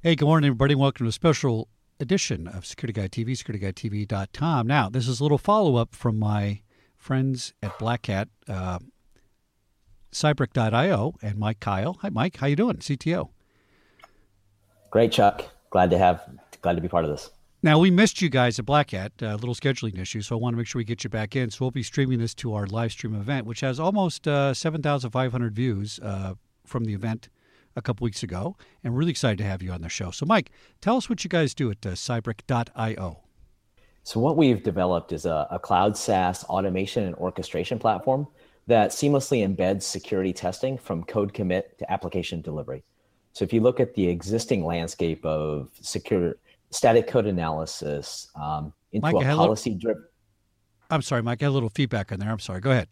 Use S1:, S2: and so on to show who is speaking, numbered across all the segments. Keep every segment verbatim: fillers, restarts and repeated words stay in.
S1: Hey, good morning, everybody. Welcome to a special edition of Security Guy T V, security guy t v dot com. Now, this is a little follow-up from my friends at Black Hat, uh, Cybrick dot io, and Mike Kyle. Hi, Mike. How you doing? C T O.
S2: Great, Chuck. Glad to have, glad to be part of this.
S1: Now, we missed you guys at Black Hat, a uh, little scheduling issue, so I want to make sure we get you back in. So we'll be streaming this to our live stream event, which has almost uh, seven thousand five hundred views uh, from the event a couple weeks ago, and we're really excited to have you on the show. So, Mike, tell us what you guys do at uh, Cybrick dot io.
S2: So what we've developed is a, a cloud SaaS automation and orchestration platform that seamlessly embeds security testing from code commit to application delivery. So if you look at the existing landscape of secure static code analysis um, into
S1: Mike,
S2: a policy-driven...
S1: I'm sorry, Mike, I had a little feedback on there. I'm sorry. Go ahead.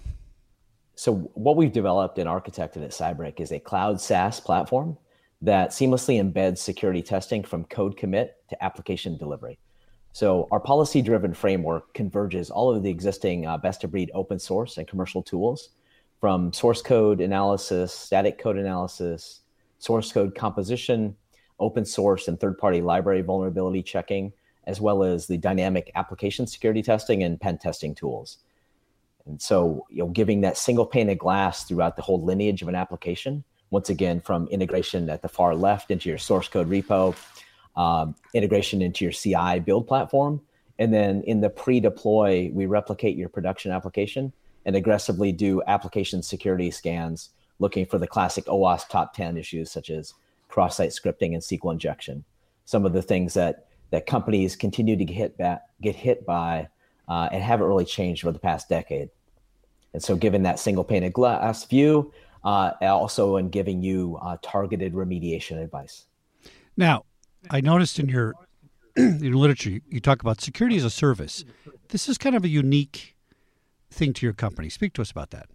S2: So what we've developed and architected at Cybrick is a cloud SaaS platform that seamlessly embeds security testing from code commit to application delivery. So our policy-driven framework converges all of the existing uh, best-of-breed open source and commercial tools from source code analysis, static code analysis, source code composition, open source and third-party library vulnerability checking, as well as the dynamic application security testing and pen testing tools. And so, you know, giving that single pane of glass throughout the whole lineage of an application, once again, from integration at the far left into your source code repo, um, integration into your C I build platform, and then in the pre-deploy, we replicate your production application and aggressively do application security scans, looking for the classic OWASP top ten issues, such as cross-site scripting and S Q L injection. Some of the things that, that companies continue to get hit, back, get hit by Uh, and haven't really changed over the past decade. And so given that single pane of glass view, uh, also in giving you uh, targeted remediation advice.
S1: Now, I noticed in your, in your literature, you talk about security as a service. This is kind of a unique thing to your company. Speak to us about that.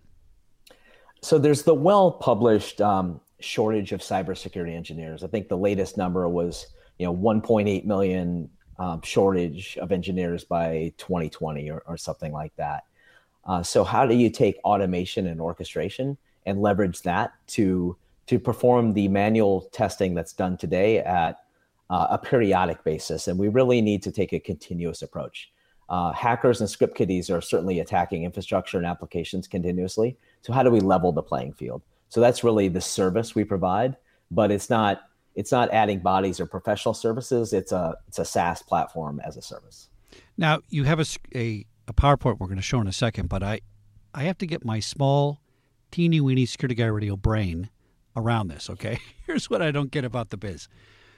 S2: So there's the well-published um, shortage of cybersecurity engineers. I think the latest number was, you know, one point eight million Um, shortage of engineers by twenty twenty or, or something like that. Uh, so how do you take automation and orchestration and leverage that to, to perform the manual testing that's done today at uh, a periodic basis? And we really need to take a continuous approach. Uh, hackers and script kiddies are certainly attacking infrastructure and applications continuously. So how do we level the playing field? So that's really the service we provide, but it's not It's not adding bodies or professional services. It's a it's a SaaS platform as a service.
S1: Now, you have a, a, a PowerPoint we're going to show in a second, but I, I have to get my small, teeny-weeny Security Guy Radio brain around this, okay? Here's what I don't get about the biz.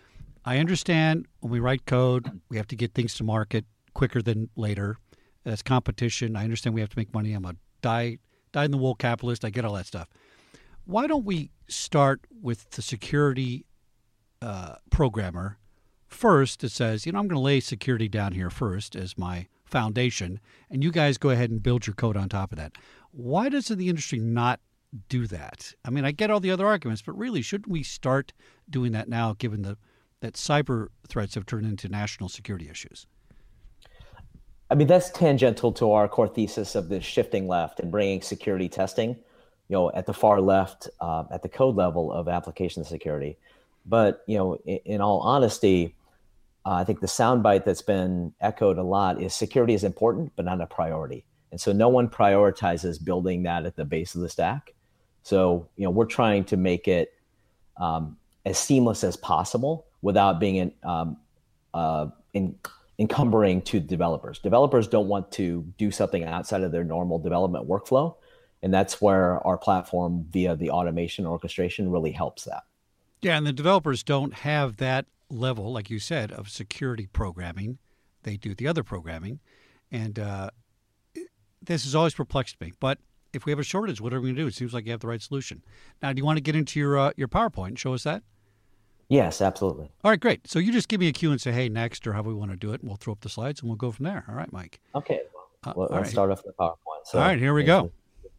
S1: I understand when we write code, we have to get things to market quicker than later. That's competition. I understand we have to make money. I'm a die, die-in-the-wool capitalist. I get all that stuff. Why don't we start with the security Uh, programmer first that says, you know, I'm going to lay security down here first as my foundation, and you guys go ahead and build your code on top of that. Why does the industry not do that? I mean, I get all the other arguments, but really, shouldn't we start doing that now, given the that cyber threats have turned into national security issues?
S2: I mean, that's tangential to our core thesis of the shifting left and bringing security testing, you know, at the far left, uh, at the code level of application security. But, you know, in, in all honesty, uh, I think the soundbite that's been echoed a lot is security is important, but not a priority. And so no one prioritizes building that at the base of the stack. So, you know, we're trying to make it um, as seamless as possible without being in, um, uh, in, encumbering to developers. Developers don't want to do something outside of their normal development workflow. And that's where our platform via the automation orchestration really helps that.
S1: Yeah, and the developers don't have that level, like you said, of security programming. They do the other programming. And uh, this has always perplexed me. But if we have a shortage, what are we going to do? It seems like you have the right solution. Now, do you want to get into your uh, your PowerPoint and show us that?
S2: Yes, absolutely.
S1: All right, great. So you just give me a cue and say, hey, next, or how we want to do it, and we'll throw up the slides, and we'll go from there. All right, Mike.
S2: Okay. Well,
S1: Uh,
S2: let's
S1: all right.
S2: start off with the PowerPoint. So,
S1: All right, here we go.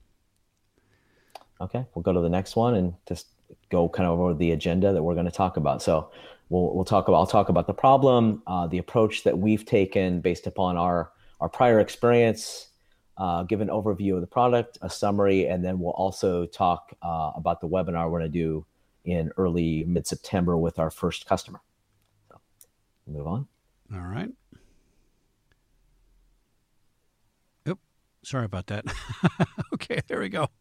S2: Okay, we'll go to the next one and just go kind of over the agenda that we're going to talk about. So we'll we'll talk about I'll talk about the problem, uh, the approach that we've taken based upon our our prior experience, uh, give an overview of the product, a summary, and then we'll also talk uh, about the webinar we're going to do in early mid-September with our first customer. So, move on.
S1: All right. Oop, sorry about that. Okay, there we go.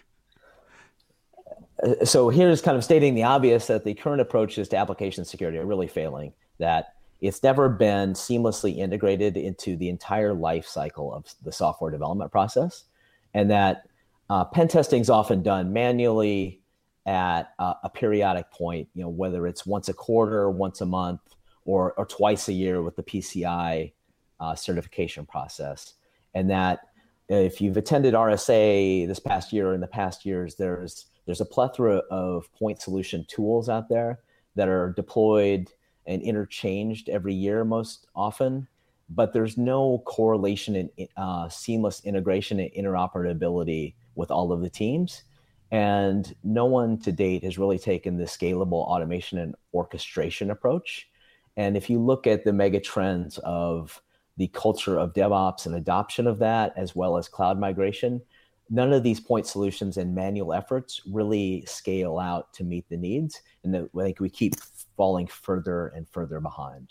S2: Uh, so here's kind of stating the obvious that the current approaches to application security are really failing, that it's never been seamlessly integrated into the entire life cycle of the software development process, and that uh, pen testing is often done manually at uh, a periodic point, you know, whether it's once a quarter, once a month, or, or twice a year with the P C I uh, certification process. And that if you've attended R S A this past year or in the past years, there's there's a plethora of point solution tools out there that are deployed and interchanged every year most often, but there's no correlation and uh, seamless integration and interoperability with all of the teams. And no one to date has really taken the scalable automation and orchestration approach. And if you look at the mega trends of the culture of DevOps and adoption of that, as well as cloud migration, none of these point solutions and manual efforts really scale out to meet the needs. And the, I think we keep falling further and further behind.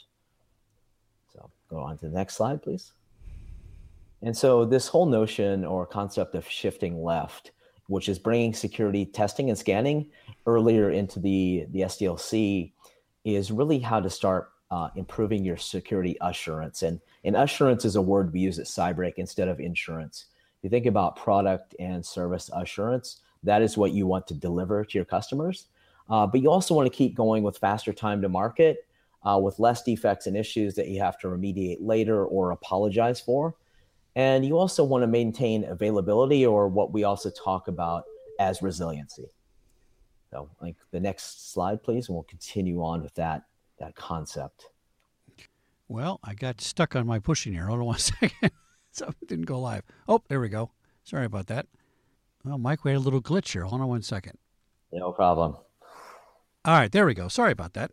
S2: So go on to the next slide, please. And so this whole notion or concept of shifting left, which is bringing security testing and scanning earlier into the, the S D L C, is really how to start uh, improving your security assurance. And, and assurance is a word we use at Cybrake instead of insurance. If you think about product and service assurance, that is what you want to deliver to your customers. Uh, but you also want to keep going with faster time to market, uh, with less defects and issues that you have to remediate later or apologize for. And you also want to maintain availability, or what we also talk about as resiliency. So like the next slide, please, and we'll continue on with that, that concept.
S1: Well, I got stuck on my pushing here. Hold on one second. So it didn't go live. Oh, there we go. Sorry about that. Well, Mike, we had a little glitch here. Hold on one second.
S2: No problem.
S1: All right, there we go. Sorry about that.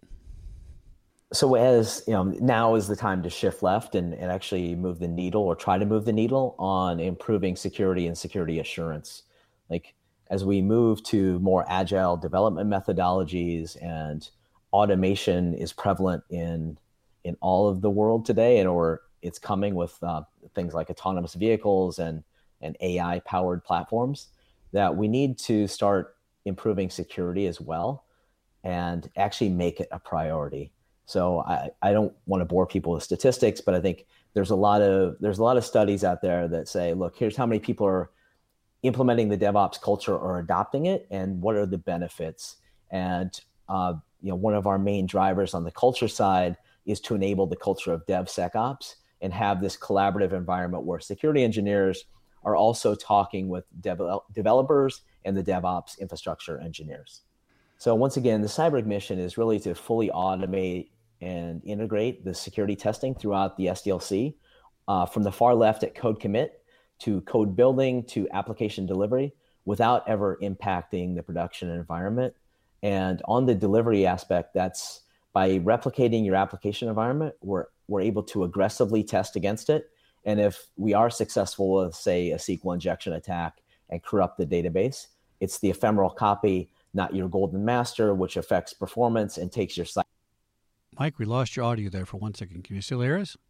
S2: So as you know, now is the time to shift left and, and actually move the needle, or try to move the needle on improving security and security assurance. Like as we move to more agile development methodologies, and automation is prevalent in in all of the world today, and or it's coming with uh, things like autonomous vehicles and, and A I-powered platforms, that we need to start improving security as well and actually make it a priority. So I, I don't want to bore people with statistics, but I think there's a lot of there's a lot of studies out there that say, look, here's how many people are implementing the DevOps culture or adopting it, and what are the benefits. And uh, you know, one of our main drivers on the culture side is to enable the culture of DevSecOps and have this collaborative environment where security engineers are also talking with dev- developers and the DevOps infrastructure engineers. So once again, the Cybrake mission is really to fully automate and integrate the security testing throughout the S D L C, uh, from the far left at code commit to code building to application delivery, without ever impacting the production environment. And on the delivery aspect, that's by replicating your application environment, we're, we're able to aggressively test against it. And if we are successful with, say, a S Q L injection attack and corrupt the database, it's the ephemeral copy, not your golden master, which affects performance and takes your site.
S1: Mike, we lost your audio there for one second. Can you still hear us?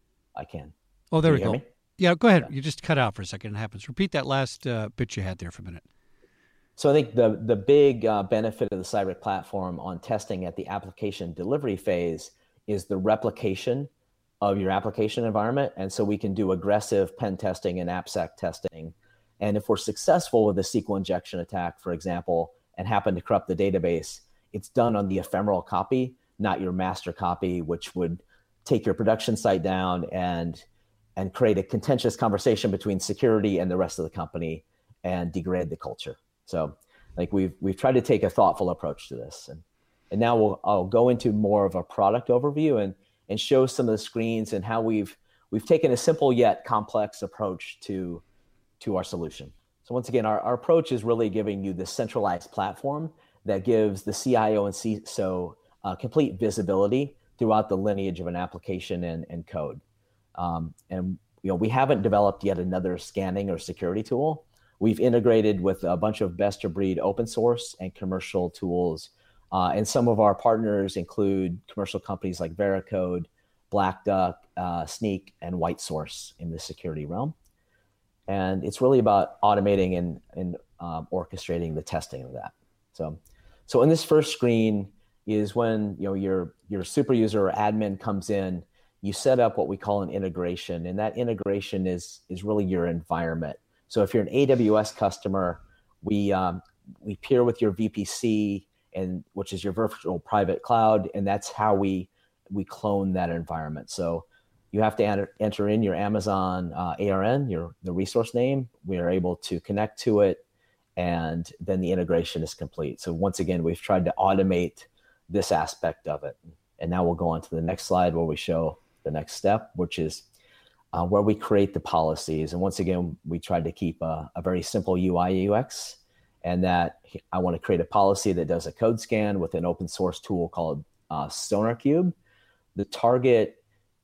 S2: I can.
S1: Oh, there
S2: Can
S1: we
S2: you
S1: go.
S2: hear me?
S1: Yeah, go ahead.
S2: Yeah.
S1: You just cut out for a second. It happens. Repeat that last uh, bit you had there for a minute.
S2: So I think the, the big uh, benefit of the Cybrake platform on testing at the application delivery phase is the replication of your application environment. And so we can do aggressive pen testing and AppSec testing. And if we're successful with a S Q L injection attack, for example, and happen to corrupt the database, it's done on the ephemeral copy, not your master copy, which would take your production site down and, and create a contentious conversation between security and the rest of the company and degrade the culture. So like we've we've tried to take a thoughtful approach to this. And and now we'll I'll go into more of a product overview and and show some of the screens and how we've we've taken a simple yet complex approach to to our solution. So once again, our, our approach is really giving you this centralized platform that gives the C I O and C I S O uh, complete visibility throughout the lineage of an application and, and code. Um, and you know, we haven't developed yet another scanning or security tool, we've integrated with a bunch of best of breed open source and commercial tools. Uh, and some of our partners include commercial companies like Veracode, Black Duck, uh, Snyk, and WhiteSource in the security realm. And it's really about automating and, and um, orchestrating the testing of that. So, so in this first screen is when you know your your super user or admin comes in. You set up what we call an integration, and that integration is is really your environment. So if you're an A W S customer, we um, we peer with your V P C, and which is your virtual private cloud, and that's how we we clone that environment. So you have to enter, enter in your Amazon uh, A R N, your the resource name. We are able to connect to it, and then the integration is complete. So once again, we've tried to automate this aspect of it. And now we'll go on to the next slide where we show the next step, which is uh, where we create the policies. And once again, we tried to keep a, a very simple U I U X, and that I want to create a policy that does a code scan with an open source tool called uh, SonarQube. The target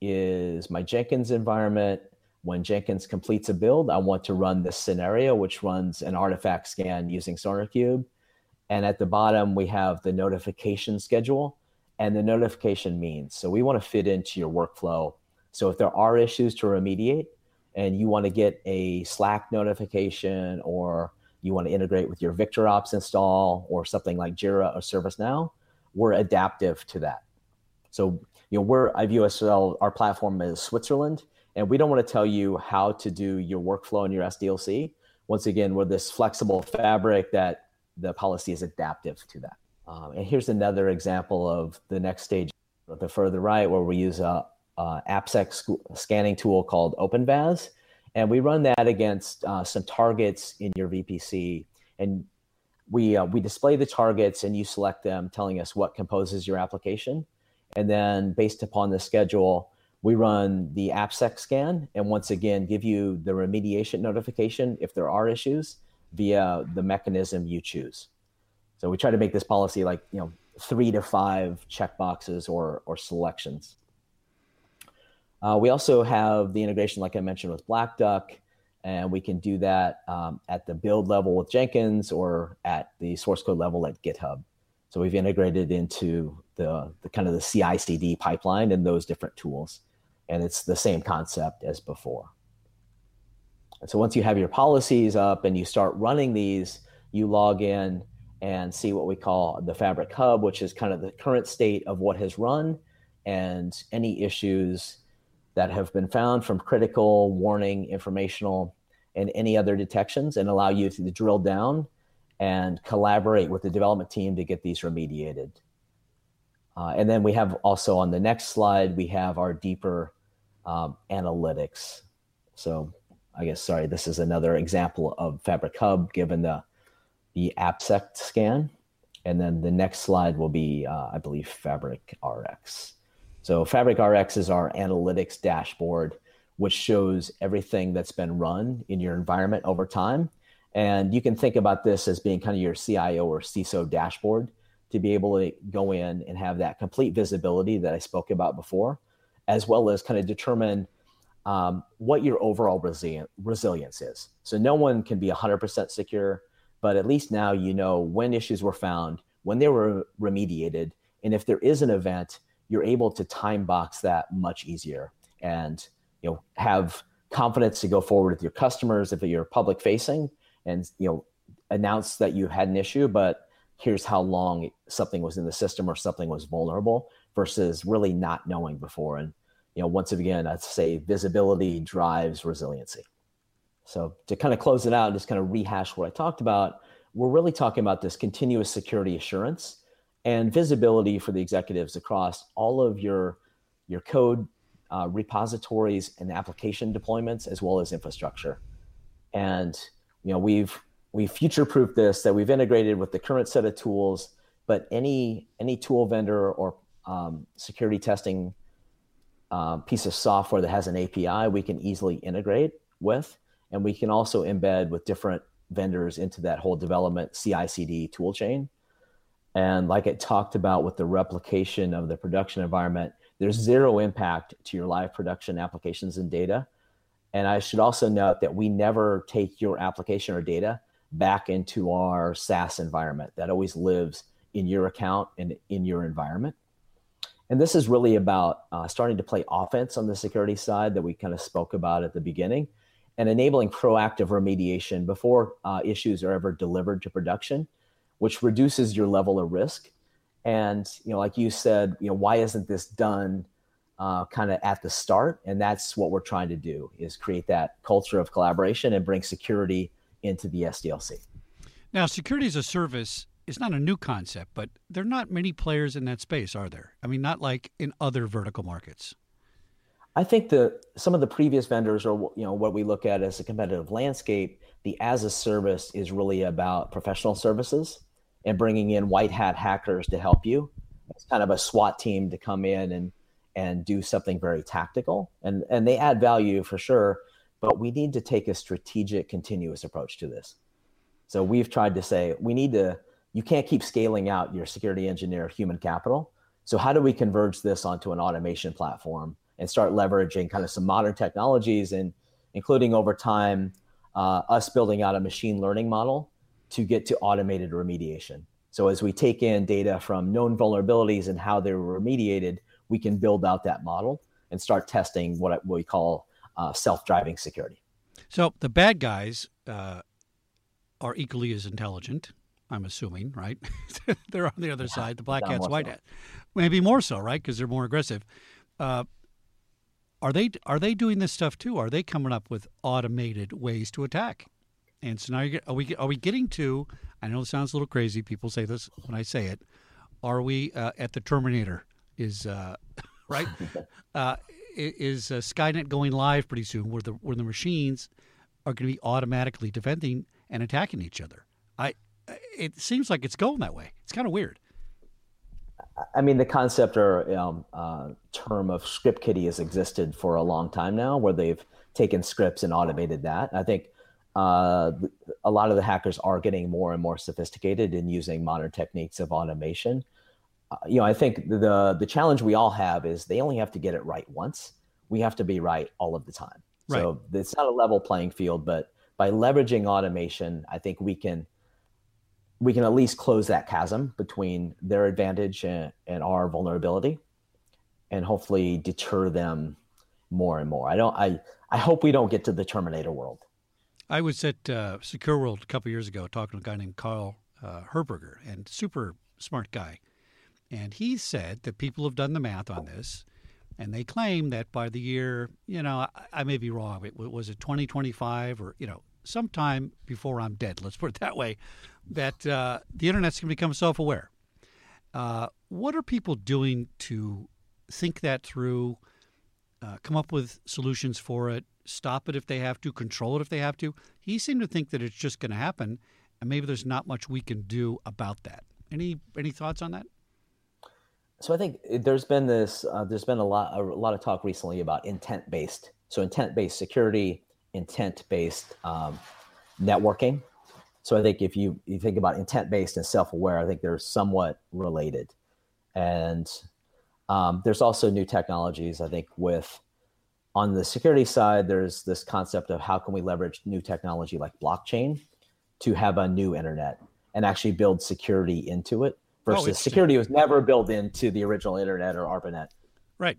S2: is my Jenkins environment. When Jenkins completes a build, I want to run this scenario, which runs an artifact scan using SonarQube. And at the bottom, we have the notification schedule and the notification means. So we want to fit into your workflow. So if there are issues to remediate and you want to get a Slack notification, or you want to integrate with your VictorOps install or something like Jira or ServiceNow, we're adaptive to that. So, you know, we're, I view ourselves, our platform as Switzerland, and we don't want to tell you how to do your workflow and your S D L C. Once again, we're this flexible fabric that the policy is adaptive to that. Um, and here's another example of the next stage, the further right, where we use a, a AppSec sc- scanning tool called OpenVAS. And we run that against uh, some targets in your V P C. And we, uh, we display the targets and you select them, telling us what composes your application. And then based upon the schedule, we run the AppSec scan, and once again, give you the remediation notification if there are issues via the mechanism you choose. So we try to make this policy like, you know, three to five checkboxes or, or selections. Uh, we also have the integration, like I mentioned, with Black Duck, and we can do that um, at the build level with Jenkins or at the source code level at GitHub. So we've integrated into the, the kind of the C I C D pipeline and those different tools. And it's the same concept as before. And so once you have your policies up and you start running these, you log in and see what we call the Fabric Hub, which is kind of the current state of what has run and any issues that have been found from critical, warning, informational, and any other detections, and allow you to drill down and collaborate with the development team to get these remediated. Uh, and then we have also on the next slide, we have our deeper um, analytics. So I guess, sorry, this is another example of Fabric Hub given the, the AppSec scan. And then the next slide will be, uh, I believe, Fabric R X. So Fabric R X is our analytics dashboard, which shows everything that's been run in your environment over time. And you can think about this as being kind of your C I O or C I S O dashboard, to be able to go in and have that complete visibility that I spoke about before, as well as kind of determine um, what your overall resilient, resilience is. So no one can be one hundred percent secure, but at least now you know when issues were found, when they were remediated, and if there is an event, you're able to time box that much easier and, you know, have confidence to go forward with your customers if you're public facing and, you know, announce that you had an issue, but here's how long something was in the system or something was vulnerable, versus really not knowing before. And, you know, once again, I'd say visibility drives resiliency. So to kind of close it out and just kind of rehash what I talked about, we're really talking about this continuous security assurance and visibility for the executives across all of your, your code uh, repositories and application deployments, as well as infrastructure. And, you know, we've we future-proofed this, that we've integrated with the current set of tools, but any any tool vendor or um, security testing uh, piece of software that has an A P I, we can easily integrate with, and we can also embed with different vendors into that whole development C I C D tool chain. And like I talked about with the replication of the production environment, there's zero impact to your live production applications and data. And I should also note that we never take your application or data back into our SaaS environment. That always lives in your account and in your environment. And this is really about uh, starting to play offense on the security side that we kind of spoke about at the beginning, and enabling proactive remediation before uh, issues are ever delivered to production, which reduces your level of risk. And, you know, like you said, you know, why isn't this done uh, kind of at the start? And that's what we're trying to do, is create that culture of collaboration and bring security into the S D L C.
S1: Now, security as a service is not a new concept, but there are not many players in that space, are there? I mean, not like in other vertical markets.
S2: I think the some of the previous vendors, or you know, what we look at as a competitive landscape, the as a service is really about professional services and bringing in white hat hackers to help you. It's kind of a SWAT team to come in and and do something very tactical, and and they add value for sure. But we need to take a strategic, continuous approach to this. So we've tried to say we need to. You can't keep scaling out your security engineer human capital. So how do we converge this onto an automation platform and start leveraging kind of some modern technologies, and including over time, uh, us building out a machine learning model to get to automated remediation. So as we take in data from known vulnerabilities and how they were remediated, we can build out that model and start testing what we call uh, self-driving security.
S1: So the bad guys uh, are equally as intelligent, I'm assuming, right? They're on the other yeah, side, the black hats, white so. hat. Maybe more so, right? Because they're more aggressive. Uh, Are they are they doing this stuff too? Are they coming up with automated ways to attack? And so now you get, are we are we getting to? I know it sounds a little crazy. People say this when I say it. Are we uh, at the Terminator? Is uh, right? uh, is uh, Skynet going live pretty soon, where the where the machines are going to be automatically defending and attacking each other? I it seems like it's going that way. It's kind of weird.
S2: I mean, the concept or um, uh, term of script kiddie has existed for a long time now, where they've taken scripts and automated that. I think uh, a lot of the hackers are getting more and more sophisticated in using modern techniques of automation. Uh, you know, I think the the challenge we all have is they only have to get it right once. We have to be right all of the time.
S1: Right.
S2: So it's not a level playing field, but by leveraging automation, I think we can we can at least close that chasm between their advantage and, and our vulnerability, and hopefully deter them more and more. I don't. I I hope we don't get to the Terminator world.
S1: I was at uh, Secure World a couple years ago talking to a guy named Carl uh, Herberger, and super smart guy. And he said that people have done the math on this, and they claim that by the year, you know, I, I may be wrong, but was it twenty twenty-five or, you know, sometime before I'm dead, let's put it that way, that uh, the internet's going to become self-aware. Uh, what are people doing to think that through, uh, come up with solutions for it, stop it if they have to, control it if they have to? He seemed to think that it's just going to happen, and maybe there's not much we can do about that. Any any thoughts on that?
S2: So I think there's been this, uh, there's been a lot, a lot of talk recently about intent-based. So intent-based security, intent-based um, networking. So I think if you, you think about intent-based and self-aware, I think they're somewhat related. And um, there's also new technologies, I think, with, on the security side, there's this concept of how can we leverage new technology like blockchain to have a new internet and actually build security into it, versus oh, security was never built into the original internet or ARPANET.
S1: Right.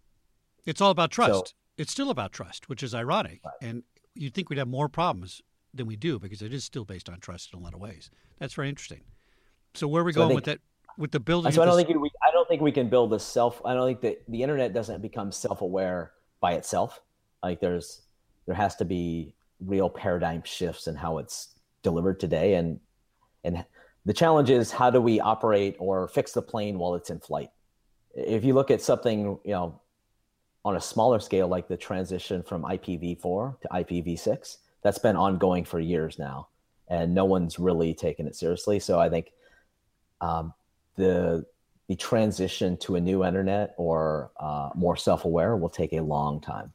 S1: It's all about trust. So, it's still about trust, which is ironic.
S2: Right.
S1: And you'd think we'd have more problems than we do, because it is still based on trust in a lot of ways. That's very interesting. So where are we so going think, with that, with the building?
S2: So I don't
S1: this...
S2: think we, I don't think we can build a self. I don't think that the internet doesn't become self-aware by itself. Like there's, there has to be real paradigm shifts in how it's delivered today, and and the challenge is how do we operate or fix the plane while it's in flight? If you look at something, you know, on a smaller scale, like the transition from I P v four to I P v six, that's been ongoing for years now, and no one's really taken it seriously. So I think um, the the transition to a new internet or uh, more self-aware will take a long time.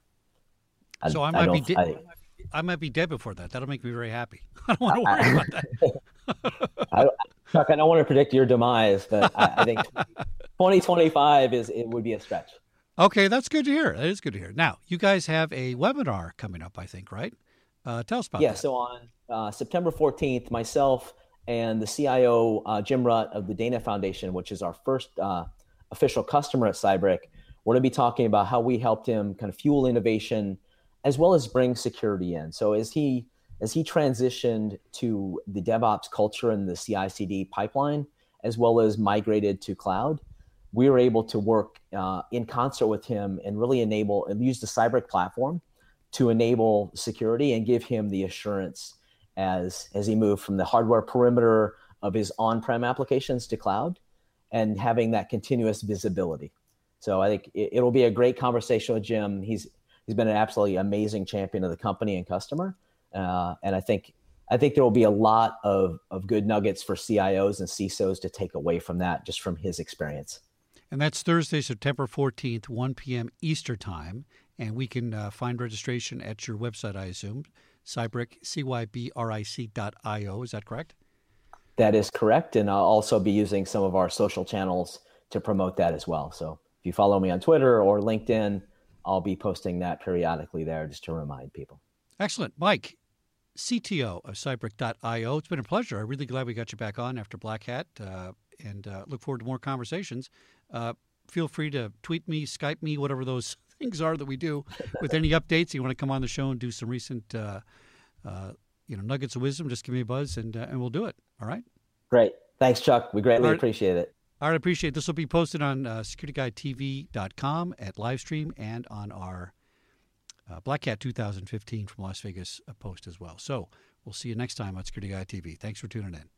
S2: I,
S1: so I might I be de- I, I might be dead before that. That'll make me very happy. I don't want to worry I, about that.
S2: I, Chuck, I don't want to predict your demise, but I, I think twenty twenty-five is it would be a stretch.
S1: Okay, that's good to hear. That is good to hear. Now, you guys have a webinar coming up, I think, right? Uh, tell us about
S2: yeah,
S1: that.
S2: So on uh, September fourteenth, myself and the C I O, uh, Jim Rutt of the Dana Foundation, which is our first uh, official customer at Cybrick, we're going to be talking about how we helped him kind of fuel innovation as well as bring security in. So as he as he transitioned to the DevOps culture and the C I C D pipeline, as well as migrated to cloud, we were able to work uh, in concert with him and really enable and use the Cybrick platform to enable security and give him the assurance as as he moved from the hardware perimeter of his on-prem applications to cloud and having that continuous visibility. So I think it, it'll be a great conversation with Jim. He's he's been an absolutely amazing champion of the company and customer, uh, and I think I think there will be a lot of of good nuggets for C I Os and C I S Os to take away from that, just from his experience.
S1: And that's Thursday, September fourteenth, one p.m. Eastern Time. And we can uh, find registration at your website, I assume, Cybrick, C Y B R I C dot I O. Is that correct?
S2: That is correct. And I'll also be using some of our social channels to promote that as well. So if you follow me on Twitter or LinkedIn, I'll be posting that periodically there just to remind people.
S1: Excellent. Mike, C T O of Cybrick dot I O. It's been a pleasure. I'm really glad we got you back on after Black Hat, uh, and uh, look forward to more conversations. Uh, feel free to tweet me, Skype me, whatever those things are that we do with any updates. You want to come on the show and do some recent uh, uh, you know, nuggets of wisdom, just give me a buzz and uh, and we'll do it. All right?
S2: Great. Thanks, Chuck. We greatly
S1: right.
S2: appreciate it.
S1: All right, appreciate it. This will be posted on uh, security guy T V dot com at Livestream and on our uh, Black Hat two thousand fifteen from Las Vegas uh, post as well. So we'll see you next time on Security Guy T V. Thanks for tuning in.